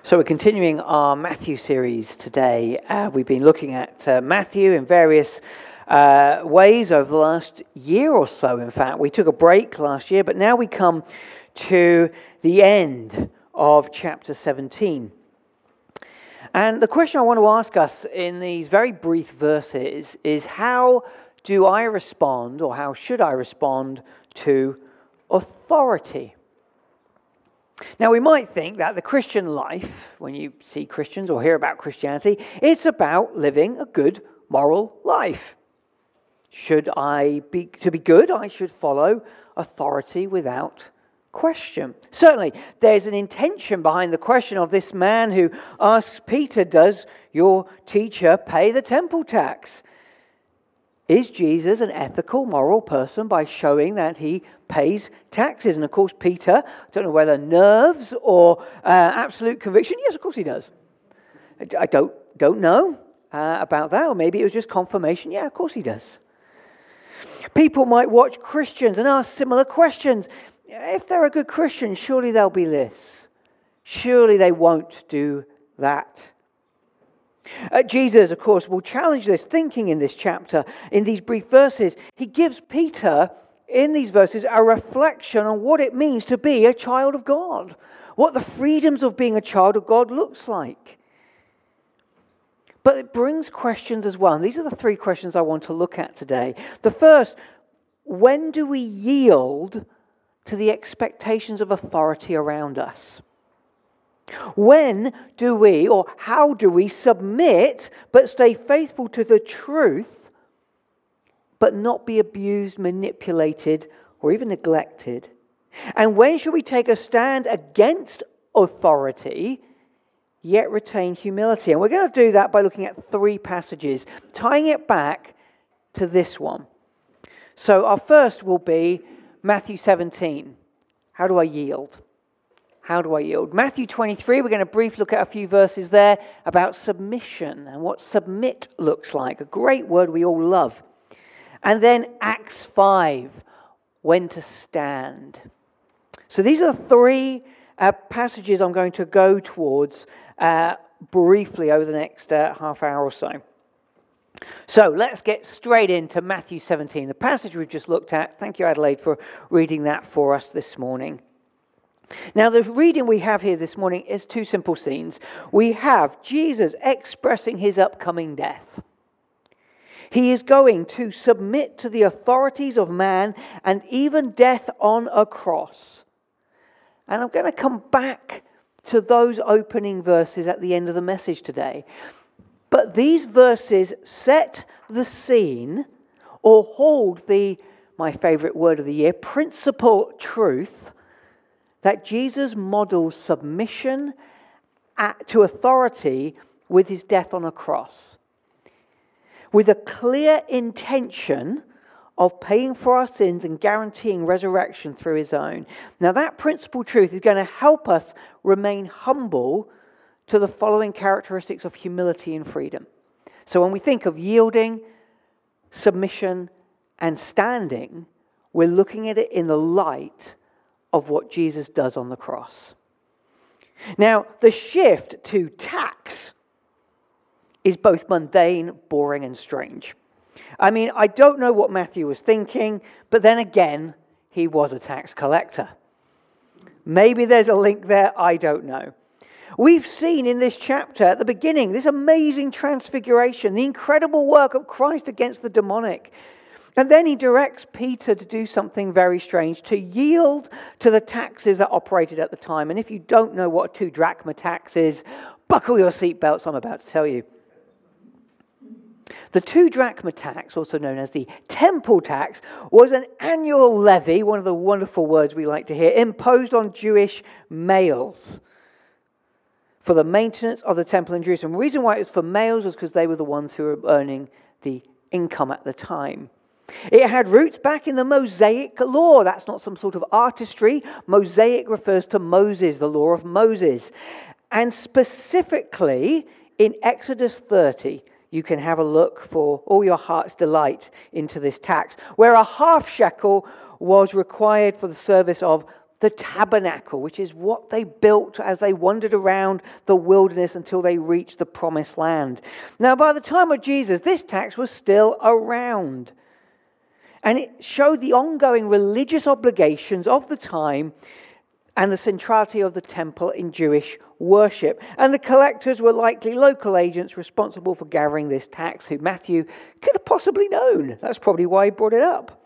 So we're continuing our Matthew series today. We've been looking at Matthew in various ways over the last year or so. In fact, we took a break last year, but now we come to the end of chapter 17. And the question I want to ask us in these very brief verses is, how do I respond, or how should I respond to authority? Now, we might think that the Christian life, when you see Christians or hear about Christianity, it's about living a good moral life. To be good, I should follow authority without question. Certainly, there's an intention behind the question of this man who asks Peter, does your teacher pay the temple tax? Is Jesus an ethical, moral person by showing that he pays taxes? And of course, Peter, I don't know whether nerves or absolute conviction. Yes, of course he does. I don't know about that, or maybe it was just confirmation. Yeah, of course he does. People might watch Christians and ask similar questions. If they're a good Christian, surely they'll be this. Surely they won't do that. Jesus, of course, will challenge this thinking in this chapter, in these brief verses. He gives Peter, in these verses, a reflection on what it means to be a child of God, what the freedoms of being a child of God looks like. But it brings questions as well, and these are the three questions I want to look at today. The first, when do we yield to the expectations of authority around us? When do we, or how do we submit but stay faithful to the truth, but not be abused, manipulated, or even neglected? And when should we take a stand against authority, yet retain humility? And we're going to do that by looking at three passages, tying it back to this one. So our first will be Matthew 17. How do I yield? How do I yield? Matthew 23, we're going to briefly look at a few verses there about submission and what submit looks like. A great word we all love. And then Acts 5, when to stand. So these are the three passages I'm going to go towards briefly over the next half hour or so. So let's get straight into Matthew 17, the passage we've just looked at. Thank you, Adelaide, for reading that for us this morning. Now, the reading we have here this morning is two simple scenes. We have Jesus expressing his upcoming death. He is going to submit to the authorities of man and even death on a cross. And I'm going to come back to those opening verses at the end of the message today. But these verses set the scene, or hold my favorite word of the year, principal truth, that Jesus models submission to authority with his death on a cross, with a clear intention of paying for our sins and guaranteeing resurrection through his own. Now, that principal truth is going to help us remain humble to the following characteristics of humility and freedom. So when we think of yielding, submission, and standing, we're looking at it in the light of what Jesus does on the cross. Now, the shift to tax is both mundane, boring, and strange. I mean, I don't know what Matthew was thinking, but then again, he was a tax collector. Maybe there's a link there, I don't know. We've seen in this chapter at the beginning this amazing transfiguration, the incredible work of Christ against the demonic. And then he directs Peter to do something very strange, to yield to the taxes that operated at the time. And if you don't know what a 2 drachma tax is, buckle your seatbelts, I'm about to tell you. The 2 drachma tax, also known as the temple tax, was an annual levy, one of the wonderful words we like to hear, imposed on Jewish males for the maintenance of the temple in Jerusalem. The reason why it was for males was because they were the ones who were earning the income at the time. It had roots back in the Mosaic law. That's not some sort of artistry. Mosaic refers to Moses, the law of Moses. And specifically in Exodus 30, you can have a look for all your heart's delight into this tax, where a half shekel was required for the service of the tabernacle, which is what they built as they wandered around the wilderness until they reached the promised land. Now, by the time of Jesus, this tax was still around. And it showed the ongoing religious obligations of the time and the centrality of the temple in Jewish worship. And the collectors were likely local agents responsible for gathering this tax, who Matthew could have possibly known. That's probably why he brought it up.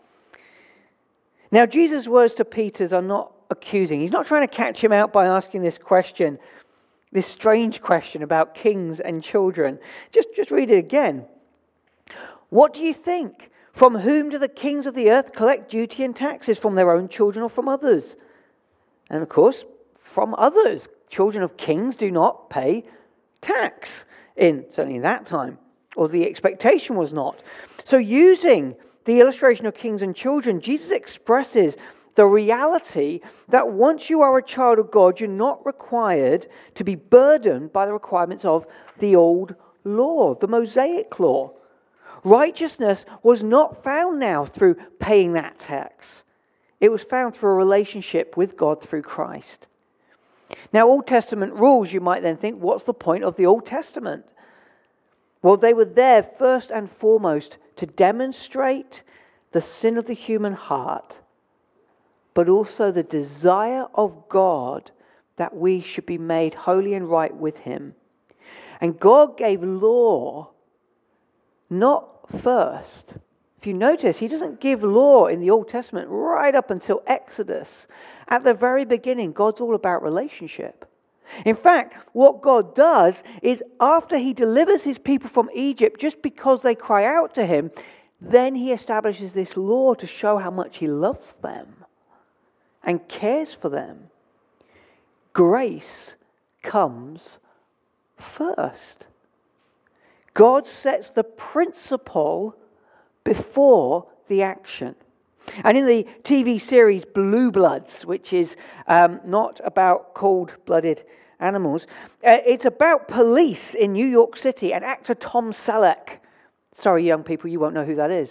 Now, Jesus' words to Peter are not accusing. He's not trying to catch him out by asking this question, this strange question about kings and children. Just read it again. What do you think? From whom do the kings of the earth collect duty and taxes? From their own children or from others? And of course, from others. Children of kings do not pay tax, certainly in that time, or the expectation was not. So using the illustration of kings and children, Jesus expresses the reality that once you are a child of God, you're not required to be burdened by the requirements of the old law, the Mosaic law. Righteousness was not found now through paying that tax. It was found through a relationship with God through Christ. Now, Old Testament rules, you might then think, what's the point of the Old Testament? Well, they were there first and foremost to demonstrate the sin of the human heart, but also the desire of God that we should be made holy and right with Him. And God gave law not first. If you notice, He doesn't give law in the Old Testament right up until Exodus. At the very beginning, God's all about relationship. In fact, what God does is after He delivers His people from Egypt, just because they cry out to Him, then He establishes this law to show how much He loves them and cares for them. Grace comes first. God sets the principle before the action. And in the TV series Blue Bloods, which is not about cold-blooded animals, it's about police in New York City, and actor Tom Selleck. Sorry, young people, you won't know who that is.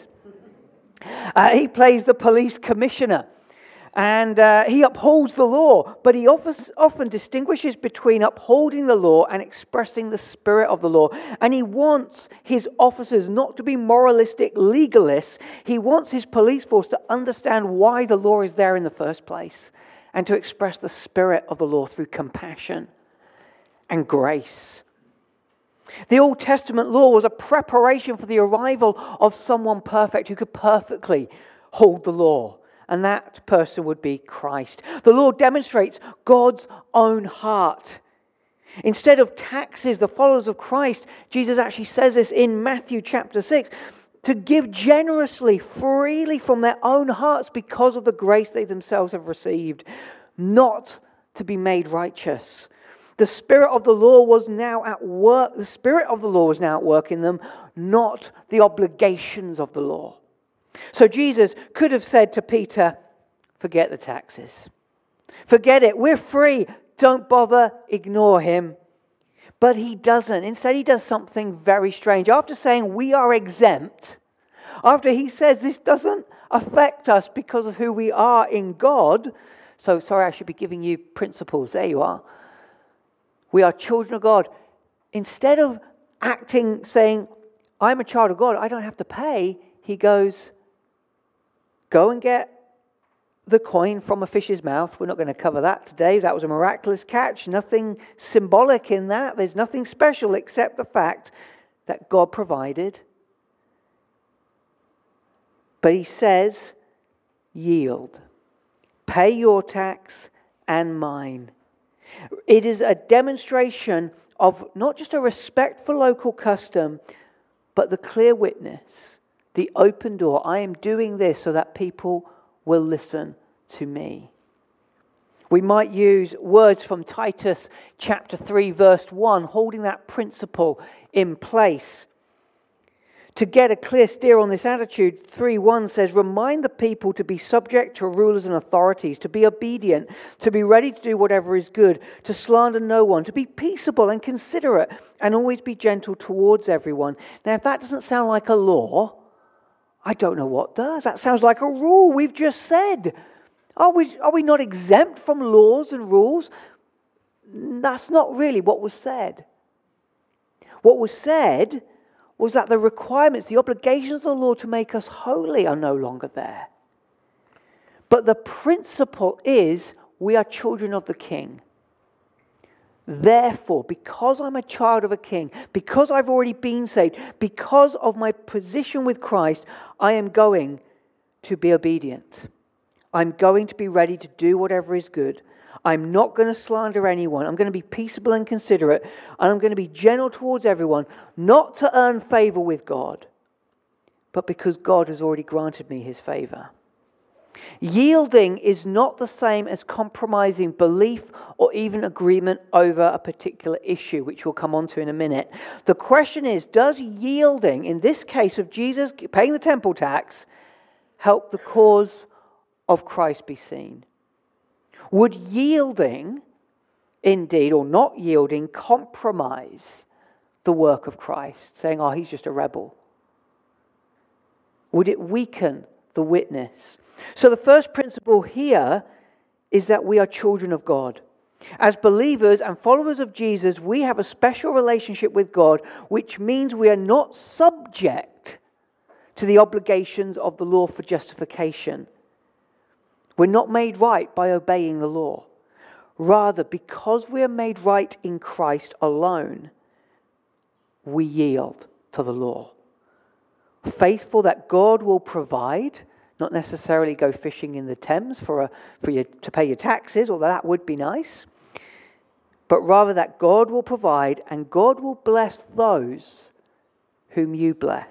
He plays the police commissioner. And he upholds the law, but he often distinguishes between upholding the law and expressing the spirit of the law. And he wants his officers not to be moralistic legalists. He wants his police force to understand why the law is there in the first place and to express the spirit of the law through compassion and grace. The Old Testament law was a preparation for the arrival of someone perfect who could perfectly hold the law. And that person would be Christ. The law demonstrates God's own heart. Instead of taxes, the followers of Christ, Jesus actually says this in Matthew chapter 6, to give generously, freely from their own hearts because of the grace they themselves have received, not to be made righteous. The spirit of the law was now at work. The spirit of the law was now at work in them, not the obligations of the law. So Jesus could have said to Peter, forget the taxes. Forget it. We're free. Don't bother. Ignore him. But he doesn't. Instead, he does something very strange. After saying we are exempt, after he says this doesn't affect us because of who we are in God. So, sorry, I should be giving you principles. There you are. We are children of God. Instead of saying, I'm a child of God, I don't have to pay, he goes, go and get the coin from a fish's mouth. We're not going to cover that today. That was a miraculous catch. Nothing symbolic in that. There's nothing special except the fact that God provided. But he says, yield. Pay your tax and mine. It is a demonstration of not just a respect for local custom, but the clear witness, the open door. I am doing this so that people will listen to me. We might use words from Titus chapter 3 verse 1, holding that principle in place. To get a clear steer on this attitude, 3:1 says, remind the people to be subject to rulers and authorities, to be obedient, to be ready to do whatever is good, to slander no one, to be peaceable and considerate, and always be gentle towards everyone. Now, if that doesn't sound like a law, I don't know what does. That sounds like a rule we've just said. Are we not exempt from laws and rules? That's not really what was said. What was said was that the requirements, the obligations of the law to make us holy are no longer there. But the principle is we are children of the King. Therefore, because I'm a child of a king, because I've already been saved, because of my position with Christ, I am going to be obedient. I'm going to be ready to do whatever is good. I'm not going to slander anyone. I'm going to be peaceable and considerate. And I'm going to be gentle towards everyone, not to earn favor with God, but because God has already granted me his favor. Yielding is not the same as compromising belief or even agreement over a particular issue, which we'll come on to in a minute. The question is, does yielding, in this case of Jesus paying the temple tax, help the cause of Christ be seen? Would yielding, indeed, or not yielding, compromise the work of Christ, saying, oh, he's just a rebel? Would it weaken the witness? So the first principle here is that we are children of God. As believers and followers of Jesus, we have a special relationship with God, which means we are not subject to the obligations of the law for justification. We're not made right by obeying the law. Rather, because we are made right in Christ alone, we yield to the law. Faithful that God will provide. Not necessarily go fishing in the Thames for you to pay your taxes, although that would be nice. But rather that God will provide and God will bless those whom you bless.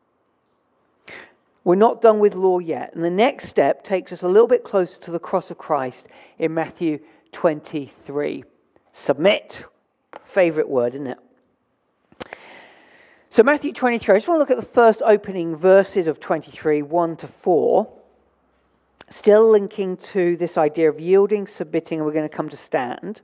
We're not done with law yet. And the next step takes us a little bit closer to the cross of Christ in Matthew 23. Submit. Favorite word, isn't it? So Matthew 23, I just want to look at the first opening verses of 23, 1 to 4. Still linking to this idea of yielding, submitting, and we're going to come to stand.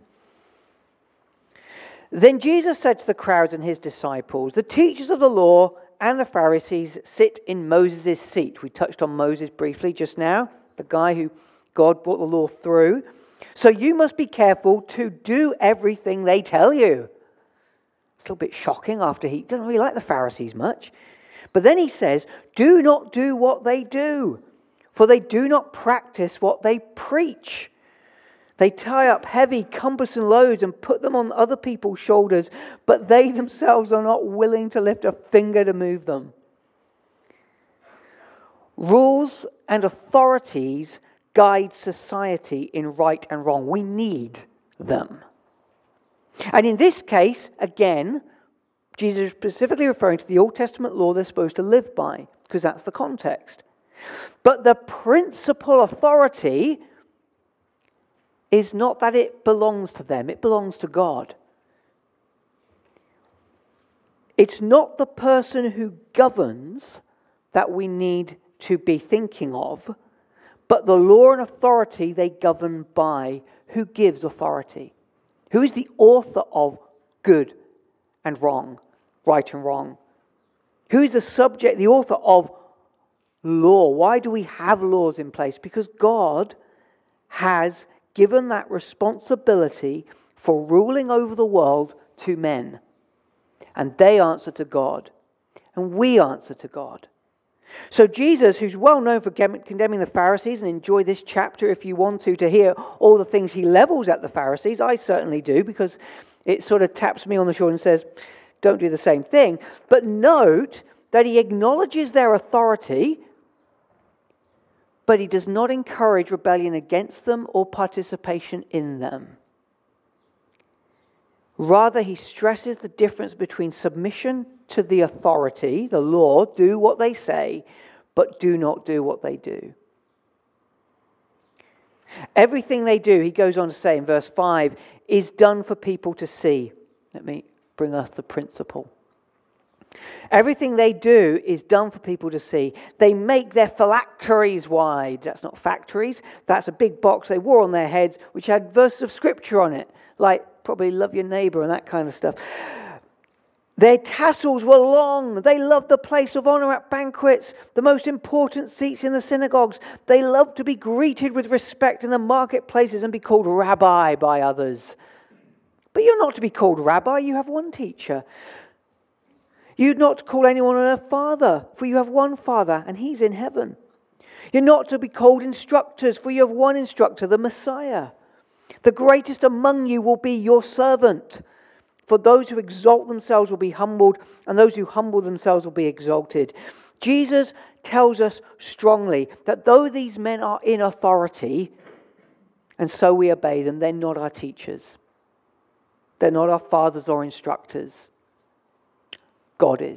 Then Jesus said to the crowds and his disciples, the teachers of the law and the Pharisees sit in Moses' seat. We touched on Moses briefly just now, the guy who God brought the law through. So you must be careful to do everything they tell you. It's a little bit shocking after he doesn't really like the Pharisees much. But then he says, do not do what they do, for they do not practice what they preach. They tie up heavy, cumbersome loads and put them on other people's shoulders, but they themselves are not willing to lift a finger to move them. Rules and authorities guide society in right and wrong. We need them. And in this case, again, Jesus is specifically referring to the Old Testament law they're supposed to live by, because that's the context. But the principal authority is not that it belongs to them, it belongs to God. It's not the person who governs that we need to be thinking of, but the law and authority they govern by. Who gives authority? Who is the author of good and wrong, right and wrong? Who is the subject, the author of law? Why do we have laws in place? Because God has given that responsibility for ruling over the world to men. And they answer to God. And we answer to God. So Jesus, who's well known for condemning the Pharisees, and enjoy this chapter if you want to hear all the things he levels at the Pharisees. I certainly do, because it sort of taps me on the shoulder and says, don't do the same thing. But note that he acknowledges their authority, but he does not encourage rebellion against them or participation in them. Rather, he stresses the difference between submission to the authority, the law, do what they say, but do not do what they do. Everything they do, he goes on to say in verse 5, is done for people to see. Let me bring us the principle. Everything they do is done for people to see. They make their phylacteries wide. That's not factories. That's a big box they wore on their heads, which had verses of scripture on it, like probably love your neighbor and that kind of stuff. Their tassels were long. They loved the place of honor at banquets, the most important seats in the synagogues. They loved to be greeted with respect in the marketplaces and be called rabbi by others. But you're not to be called rabbi, you have one teacher. You're not to call anyone on earth father, for you have one Father, and He's in heaven. You're not to be called instructors, for you have one instructor, the Messiah. The greatest among you will be your servant. For those who exalt themselves will be humbled, and those who humble themselves will be exalted. Jesus tells us strongly that though these men are in authority, and so we obey them, they're not our teachers. They're not our fathers or instructors. God is.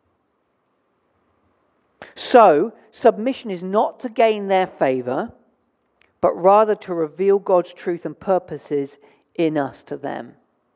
So, submission is not to gain their favor, but rather to reveal God's truth and purposes in us to them.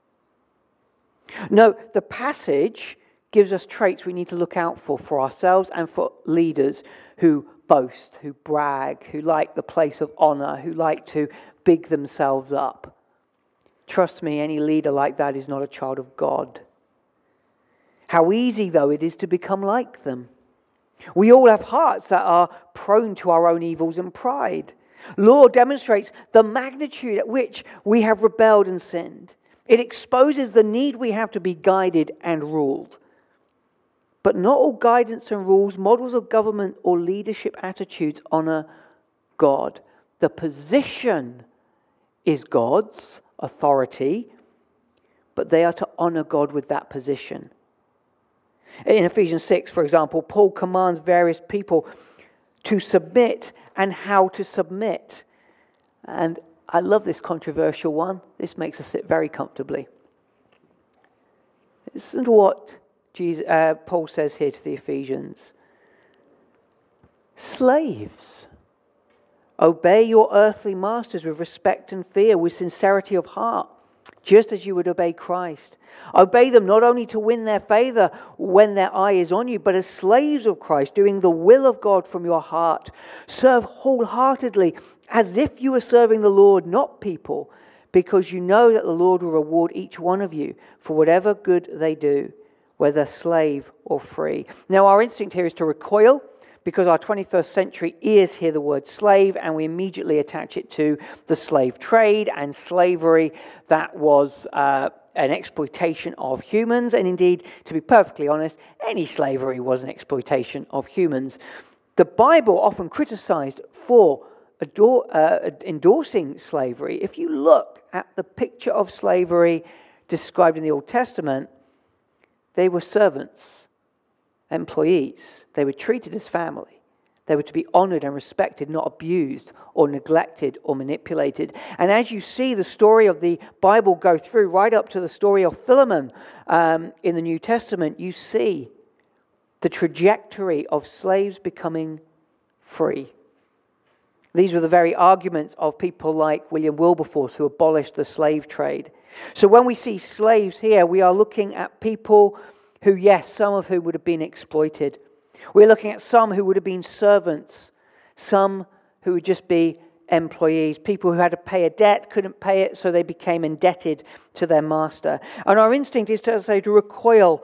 No, the passage gives us traits we need to look out for ourselves and for leaders who boast, who brag, who like the place of honor, who like to big themselves up. Trust me, any leader like that is not a child of God. How easy, though, it is to become like them. We all have hearts that are prone to our own evils and pride. Law demonstrates the magnitude at which we have rebelled and sinned. It exposes the need we have to be guided and ruled. But not all guidance and rules, models of government or leadership attitudes honor God. The position is God's authority, but they are to honor God with that position. In Ephesians 6, for example, Paul commands various people to submit and how to submit. And I love this controversial one. This makes us sit very comfortably. Listen to what Paul says here to the Ephesians. Slaves, obey your earthly masters with respect and fear, with sincerity of heart, just as you would obey Christ. Obey them not only to win their favor when their eye is on you, but as slaves of Christ, doing the will of God from your heart. Serve wholeheartedly, as if you were serving the Lord, not people, because you know that the Lord will reward each one of you for whatever good they do, whether slave or free. Now, our instinct here is to recoil, because our 21st century ears hear the word slave, and we immediately attach it to the slave trade and slavery that was an exploitation of humans. And indeed, to be perfectly honest, any slavery was an exploitation of humans. The Bible often criticized for endorsing slavery. If you look at the picture of slavery described in the Old Testament, they were servants, employees. They were treated as family. They were to be honored and respected, not abused or neglected or manipulated. And as you see the story of the Bible go through, right up to the story of Philemon in the New Testament, you see the trajectory of slaves becoming free. These were the very arguments of people like William Wilberforce, who abolished the slave trade. So when we see slaves here, we are looking at people who, yes, some of whom would have been exploited. We're looking at some who would have been servants, some who would just be employees, people who had to pay a debt, couldn't pay it, so they became indebted to their master. And our instinct is to say to recoil.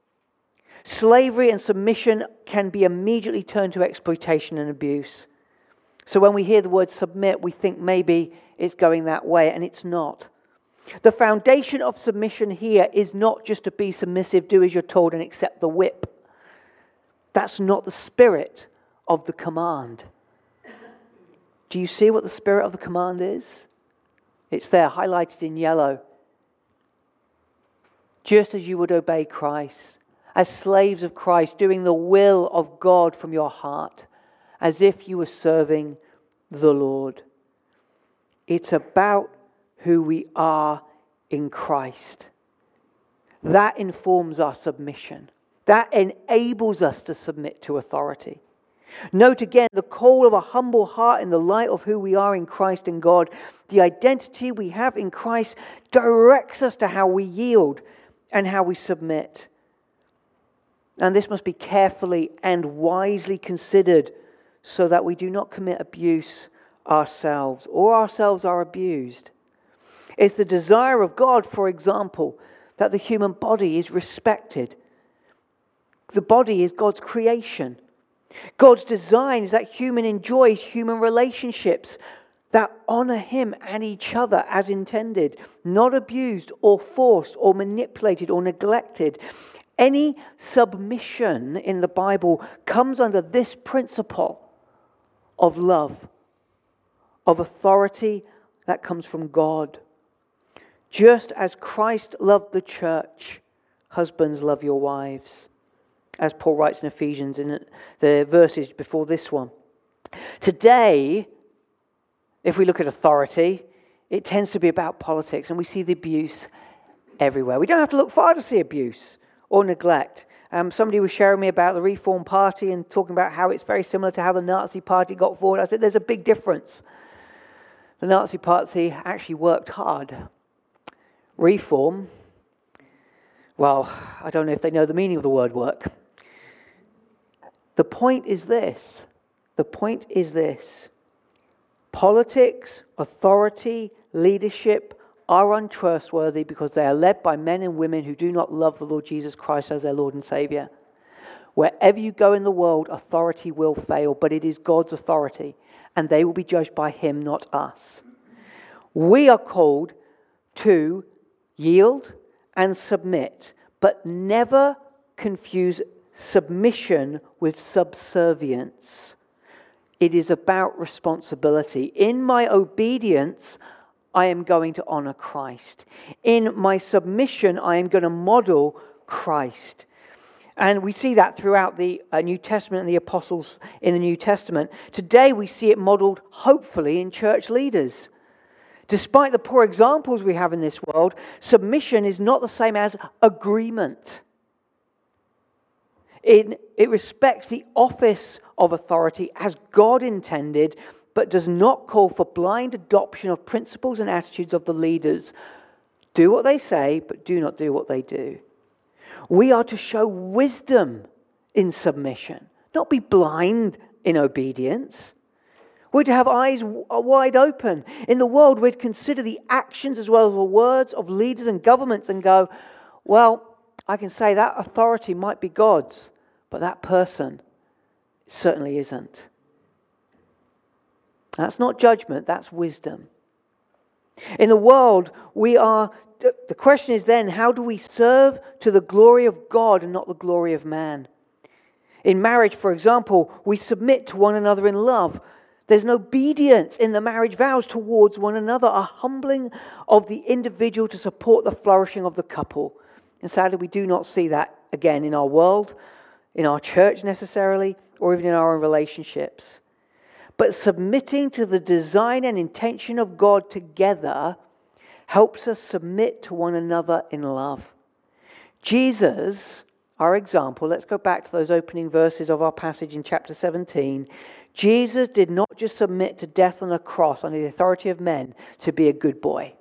Slavery and submission can be immediately turned to exploitation and abuse. So when we hear the word submit, we think maybe it's going that way, and it's not. The foundation of submission here is not just to be submissive, do as you're told, and accept the whip. That's not the spirit of the command. Do you see what the spirit of the command is? It's there, highlighted in yellow. Just as you would obey Christ, as slaves of Christ, doing the will of God from your heart, as if you were serving the Lord. It's about who we are in Christ. That informs our submission. That enables us to submit to authority. Note again the call of a humble heart in the light of who we are in Christ and God. The identity we have in Christ directs us to how we yield and how we submit. And this must be carefully and wisely considered so that we do not commit abuse ourselves or ourselves are abused. It's the desire of God, for example, that the human body is respected. The body is God's creation. God's design is that human enjoys human relationships that honor Him and each other as intended, not abused or forced or manipulated or neglected. Any submission in the Bible comes under this principle of love, of authority that comes from God. Just as Christ loved the church, husbands, love your wives. As Paul writes in Ephesians in the verses before this one. Today, if we look at authority, it tends to be about politics, and we see the abuse everywhere. We don't have to look far to see abuse or neglect. Somebody was sharing me about the Reform Party and talking about how it's very similar to how the Nazi Party got forward. I said, there's a big difference. The Nazi Party actually worked hard. Reform, well, I don't know if they know the meaning of the word work. The point is this. Politics, authority, leadership are untrustworthy because they are led by men and women who do not love the Lord Jesus Christ as their Lord and Savior. Wherever you go in the world, authority will fail, but it is God's authority, and they will be judged by Him, not us. We are called to yield and submit, but never confuse submission with subservience. It is about responsibility. In my obedience, I am going to honor Christ. In my submission, I am going to model Christ. And we see that throughout the New Testament and the apostles in the New Testament. Today we see it modeled, hopefully, in church leaders. Despite the poor examples we have in this world, submission is not the same as agreement. It respects the office of authority as God intended, but does not call for blind adoption of principles and attitudes of the leaders. Do what they say, but do not do what they do. We are to show wisdom in submission, not be blind in obedience. We're to have eyes wide open. In the world, we'd consider the actions as well as the words of leaders and governments and go, well, I can say that authority might be God's, but that person certainly isn't. That's not judgment, that's wisdom. In the world, the question is then, how do we serve to the glory of God and not the glory of man? In marriage, for example, we submit to one another in love. There's an obedience in the marriage vows towards one another, a humbling of the individual to support the flourishing of the couple. And sadly, we do not see that again in our world, in our church necessarily, or even in our own relationships. But submitting to the design and intention of God together helps us submit to one another in love. Jesus, our example, let's go back to those opening verses of our passage in chapter 17. Jesus did not just submit to death on a cross under the authority of men to be a good boy.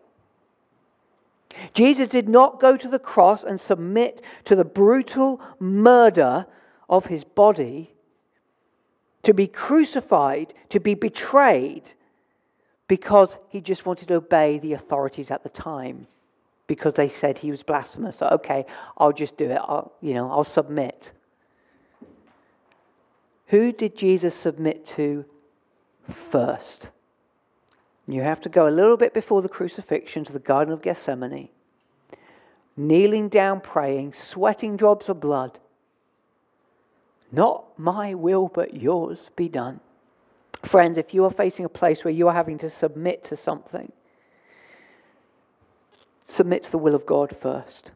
Jesus did not go to the cross and submit to the brutal murder of his body, to be crucified, to be betrayed, because he just wanted to obey the authorities at the time, because they said he was blasphemous. So, okay, I'll just do it. I'll submit. Who did Jesus submit to first? You have to go a little bit before the crucifixion to the Garden of Gethsemane, kneeling down, praying, sweating drops of blood. Not my will, but yours be done. Friends, if you are facing a place where you are having to submit to something, submit to the will of God first.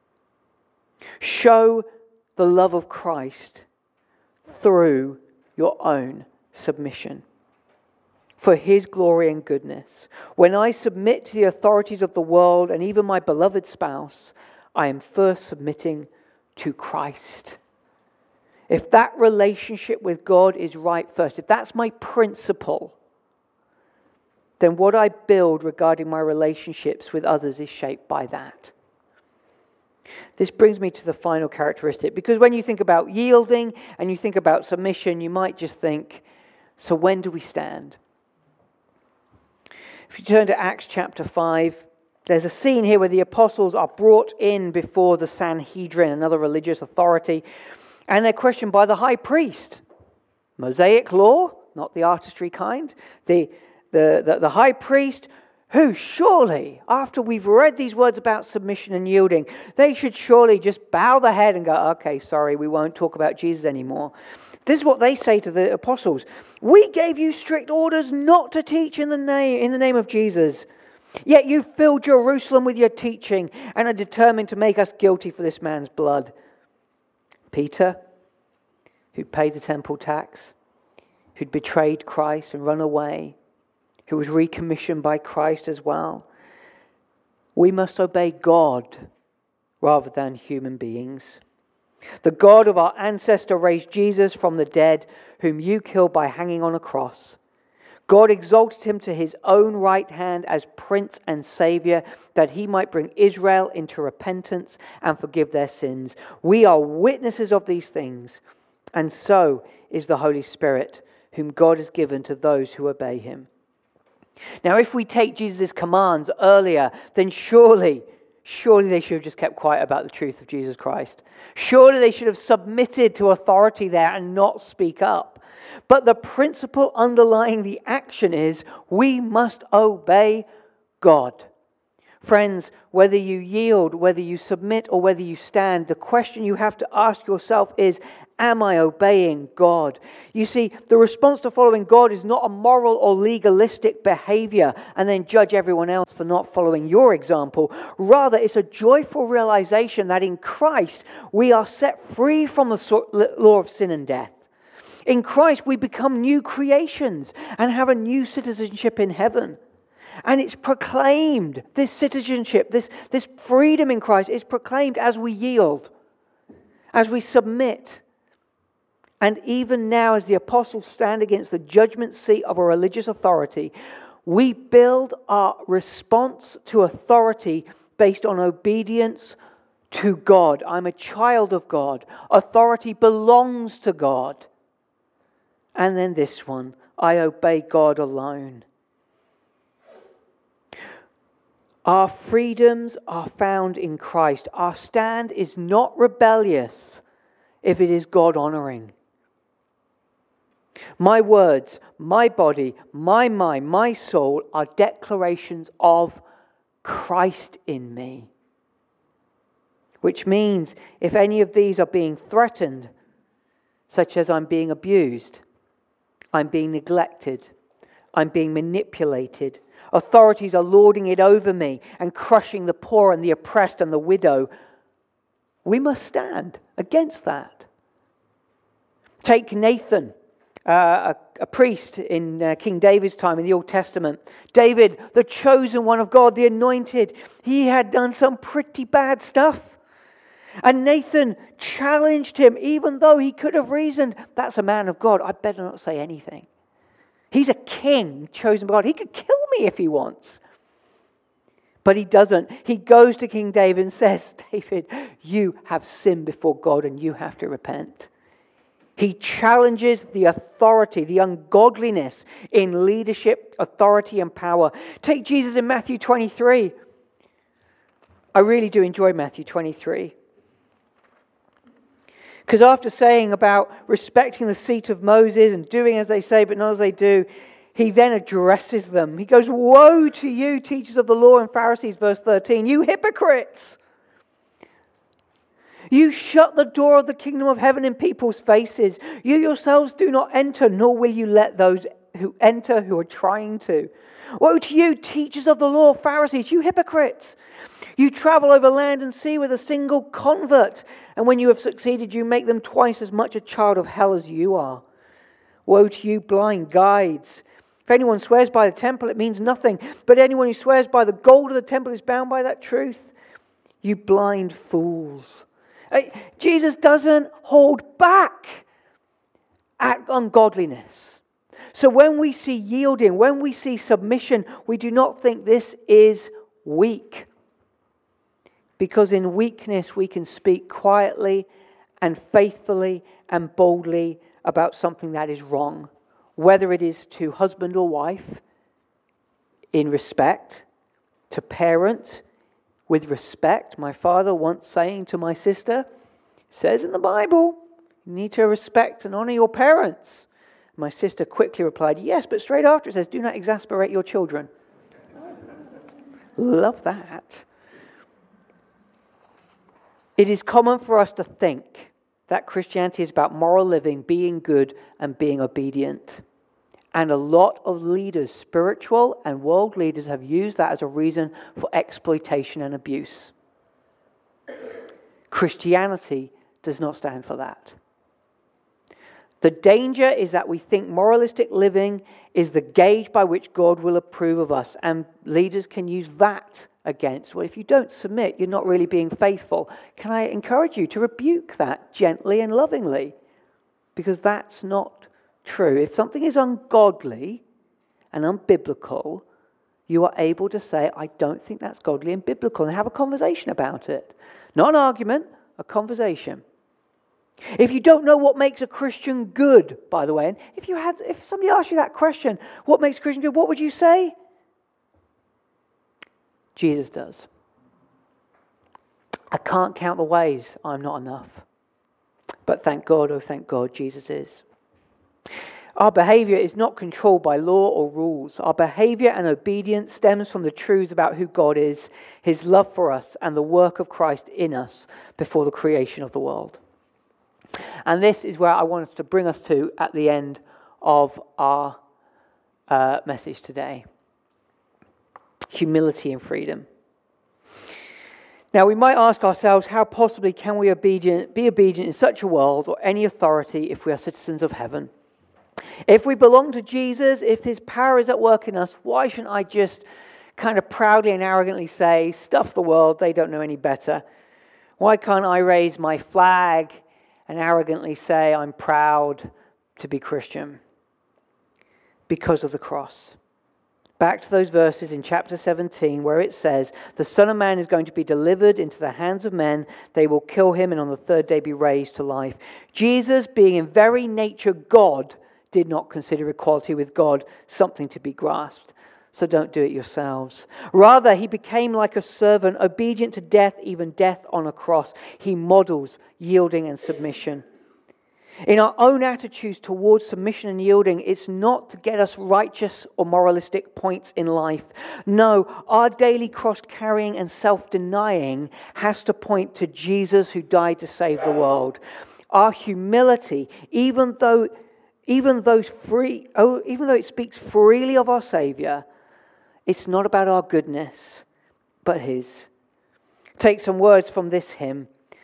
Show the love of Christ through your own submission for His glory and goodness. When I submit to the authorities of the world and even my beloved spouse, I am first submitting to Christ. If that relationship with God is right first, if that's my principle, then what I build regarding my relationships with others is shaped by that. This brings me to the final characteristic, because when you think about yielding and you think about submission, you might just think, so when do we stand? If you turn to Acts chapter 5, There's a scene here where the apostles are brought in before the Sanhedrin, another religious authority, and they're questioned by the high priest. Mosaic law, not the artistry kind. The high priest, who surely, after we've read these words about submission and yielding, they should surely just bow the head and go, okay, sorry, we won't talk about Jesus anymore. This is what they say to the apostles. We gave you strict orders not to teach in the name of Jesus. Yet you filled Jerusalem with your teaching and are determined to make us guilty for this man's blood. Peter, who paid the temple tax, who'd betrayed Christ and run away, who was recommissioned by Christ as well. We must obey God rather than human beings. The God of our ancestor raised Jesus from the dead, whom you killed by hanging on a cross. God exalted him to his own right hand as Prince and Saviour, that he might bring Israel into repentance and forgive their sins. We are witnesses of these things, and so is the Holy Spirit, whom God has given to those who obey him. Now, if we take Jesus' commands earlier, then surely they should have just kept quiet about the truth of Jesus Christ. Surely they should have submitted to authority there and not speak up. But the principle underlying the action is we must obey God. Friends, whether you yield, whether you submit, or whether you stand, the question you have to ask yourself is, am I obeying God? You see, the response to following God is not a moral or legalistic behavior and then judge everyone else for not following your example. Rather, it's a joyful realization that in Christ we are set free from the law of sin and death. In Christ we become new creations and have a new citizenship in heaven. And it's proclaimed, this citizenship, this freedom in Christ is proclaimed as we yield, as we submit. And even now, as the apostles stand against the judgment seat of a religious authority, we build our response to authority based on obedience to God. I'm a child of God. Authority belongs to God. And then this one, I obey God alone. Our freedoms are found in Christ. Our stand is not rebellious if it is God-honoring. My words, my body, my mind, my soul are declarations of Christ in me. Which means if any of these are being threatened, such as I'm being abused, I'm being neglected, I'm being manipulated, authorities are lording it over me and crushing the poor and the oppressed and the widow, we must stand against that. Take Nathan, a priest in King David's time in the Old Testament. David, the chosen one of God, the anointed, he had done some pretty bad stuff. And Nathan challenged him, even though he could have reasoned, that's a man of God, I better not say anything. He's a king chosen by God. He could kill me if he wants. But he doesn't. He goes to King David and says, David, you have sinned before God and you have to repent. He challenges the authority, the ungodliness in leadership, authority and power. Take Jesus in Matthew 23. I really do enjoy Matthew 23. Because after saying about respecting the seat of Moses and doing as they say but not as they do, he then addresses them. He goes, woe to you, teachers of the law and Pharisees, verse 13, you hypocrites! You shut the door of the kingdom of heaven in people's faces. You yourselves do not enter, nor will you let those who enter who are trying to. Woe to you, teachers of the law, Pharisees, you hypocrites! You travel over land and sea with a single convert, and when you have succeeded, you make them twice as much a child of hell as you are. Woe to you, blind guides! If anyone swears by the temple, it means nothing, but anyone who swears by the gold of the temple is bound by that truth. You blind fools! Jesus doesn't hold back at ungodliness. So when we see yielding, when we see submission, we do not think this is weak. Because in weakness we can speak quietly and faithfully and boldly about something that is wrong. Whether it is to husband or wife, in respect, To parent with respect. My father once saying to my sister, says in the Bible, you need to respect and honor your parents. My sister quickly replied, yes, but straight after it says, do not exasperate your children. Love that. It is common for us to think that Christianity is about moral living, being good, and being obedient. And a lot of leaders, spiritual and world leaders, have used that as a reason for exploitation and abuse. Christianity does not stand for that. The danger is that we think moralistic living is the gauge by which God will approve of us, and leaders can use that against. Well, if you don't submit, you're not really being faithful. Can I encourage you to rebuke that gently and lovingly? Because that's not true. If something is ungodly and unbiblical, you are able to say, I don't think that's godly and biblical, and have a conversation about it. Not an argument, a conversation. If you don't know what makes a Christian good, by the way, and if somebody asked you that question, what makes a Christian good, what would you say? Jesus does. I can't count the ways I'm not enough. But thank God, oh thank God, Jesus is. Our behavior is not controlled by law or rules. Our behavior and obedience stems from the truths about who God is, His love for us, and the work of Christ in us before the creation of the world. And this is where I want us to bring us to at the end of our message today. Humility and freedom. Now we might ask ourselves, how possibly can we be obedient in such a world or any authority if we are citizens of heaven? If we belong to Jesus, if His power is at work in us, why shouldn't I just kind of proudly and arrogantly say, stuff the world, they don't know any better? Why can't I raise my flag and arrogantly say I'm proud to be Christian? Because of the cross. Back to those verses in chapter 17 where it says, the Son of Man is going to be delivered into the hands of men. They will kill Him and on the third day be raised to life. Jesus, being in very nature God, did not consider equality with God something to be grasped. So don't do it yourselves. Rather, He became like a servant, obedient to death, even death on a cross. He models yielding and submission. In our own attitudes towards submission and yielding, it's not to get us righteous or moralistic points in life. No, our daily cross-carrying and self-denying has to point to Jesus who died to save the world. Our humility, even though it speaks freely of our Saviour, it's not about our goodness, but His. Take some words from this hymn,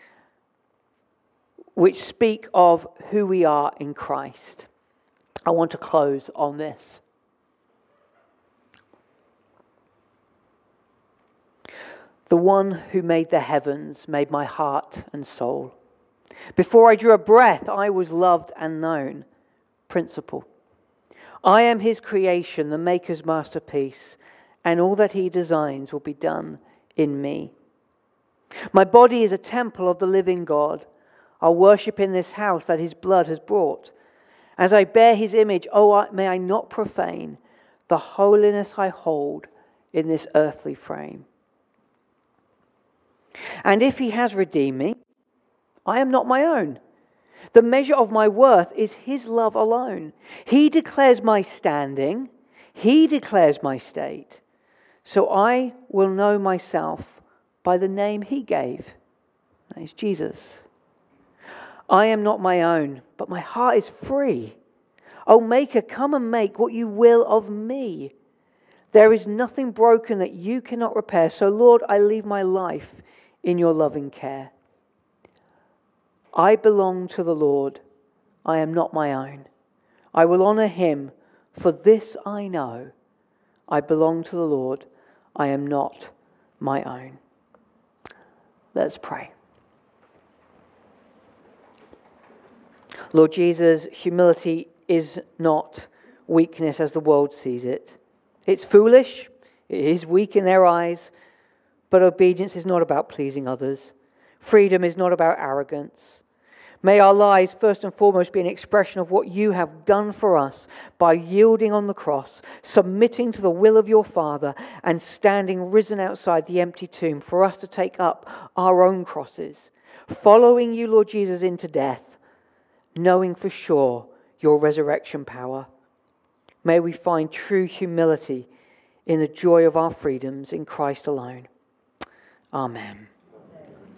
which speak of who we are in Christ. I want to close on this. The one who made the heavens made my heart and soul. Before I drew a breath, I was loved and known. Principle. I am His creation, the Maker's masterpiece, and all that He designs will be done in me. My body is a temple of the living God. I'll worship in this house that His blood has brought. As I bear His image, may I not profane the holiness I hold in this earthly frame. And if He has redeemed me, I am not my own. The measure of my worth is His love alone. He declares my standing. He declares my state. So I will know myself by the name He gave. That is Jesus. I am not my own, but my heart is free. O Maker, come and make what you will of me. There is nothing broken that you cannot repair. So Lord, I leave my life in your loving care. I belong to the Lord. I am not my own. I will honor Him, for this I know. I belong to the Lord. I am not my own. Let's pray. Lord Jesus, humility is not weakness as the world sees it. It's foolish. It is weak in their eyes. But obedience is not about pleasing others. Freedom is not about arrogance. May our lives, first and foremost, be an expression of what you have done for us by yielding on the cross, submitting to the will of your Father, and standing risen outside the empty tomb for us to take up our own crosses, following you, Lord Jesus, into death, knowing for sure your resurrection power. May we find true humility in the joy of our freedoms in Christ alone. Amen.